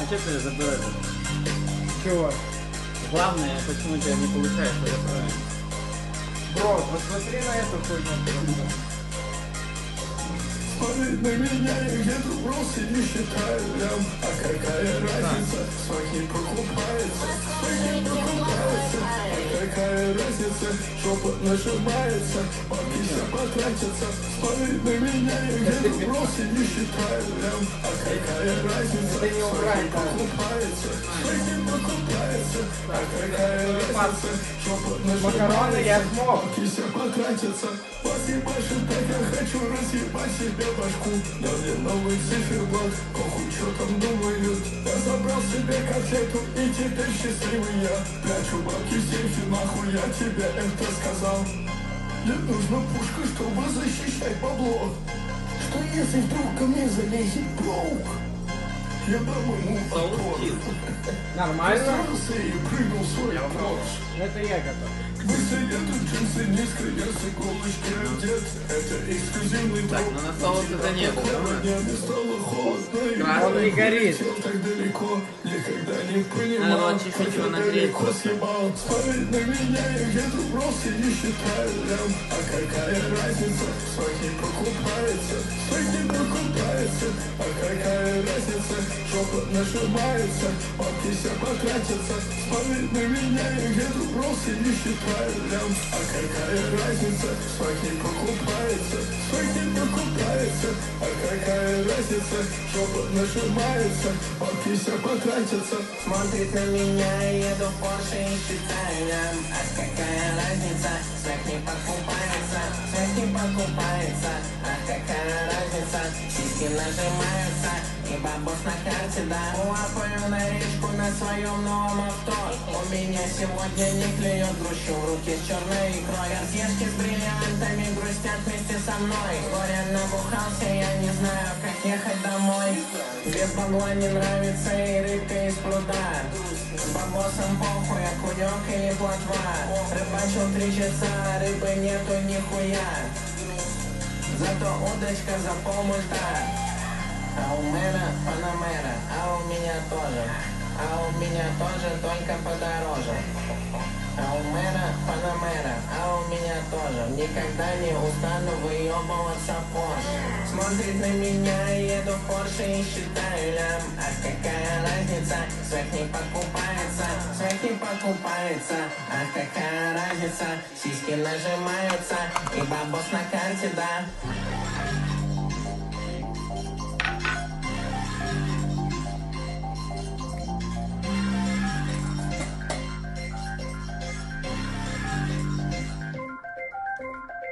что ты забыл это? Чего? Главное, почему у тебя не получается это правильно. Бро, посмотри на эту хуйню. Смотри на меня, я где-то просто не считаю лям. А какая разница, свак не покупается, свак не покупается. А какая разница, жопа нажимается, бабки все потратятся. Смотри на меня, я где-то просто не считаю лям. А какая разница, свак не покупается, свак не покупается. А какая разница, жопа нажимается, бабки все потратятся. Посыпашь, так я хочу разъебать себе башку. Да мне новый циферблат, похуй, что там думают. Я забрал себе котлету и теперь счастливый я. Прячу бабки в сейфе, нахуй я тебе это сказал. Мне нужна пушка, чтобы защищать бабло. Что если вдруг ко мне залезет паук? Я дам ему отпор. Нормально? И прыгнул в свой Порш. Это я готов. Быстро едут джинсы низко, я с иголочки одет. Это эксклюзивный Так, ну на стол это нет, да? мне стало холодно, и Красный. Он не горит. летел так далеко. Никогда не Надо понимал, было чуть-чуть как его я нагреть далеко просто. съебал. Смотри на меня, я где-то просто не считаю лям. А какая разница, свак не покупается, свак не покупается. А какая разница, жопа нажимается, бабки все потратятся. Смотри на меня, я где-то просто не считаю лям. А какая разница, свак не покупается, свак не покупается. А какая разница, жопа нажимается, бабки все потратятся. Смотрит на меня, еду в Порше и считаю лям. А какая разница, свак не покупается, свак не покупается. А какая разница, сиськи нажимаются, и бабос на карте, да. Лапаю на речку на своем новом авто. У меня сегодня не клюет, грущу в руки с черной икрой. Арсешки с бриллиантами грустят вместе со мной. Горе набухался, я не знаю, как ехать домой. Без бабла не нравится и рыбка из пруда. С бабосом похуй, окунек или плотва. Рыбачил 3 часа, рыбы нету нихуя. Зато удочка за полмульта. А у мэра Панамера, а у меня тоже. А у меня тоже, только подороже. А у мэра Панамера, а у меня тоже. Никогда не устану выебываться Порш. Смотрит на меня, еду в Порше и считаю лям. А какая разница, свак не покупается, свак не покупается. А какая разница, сиськи нажимаются, и бабос на карте, да.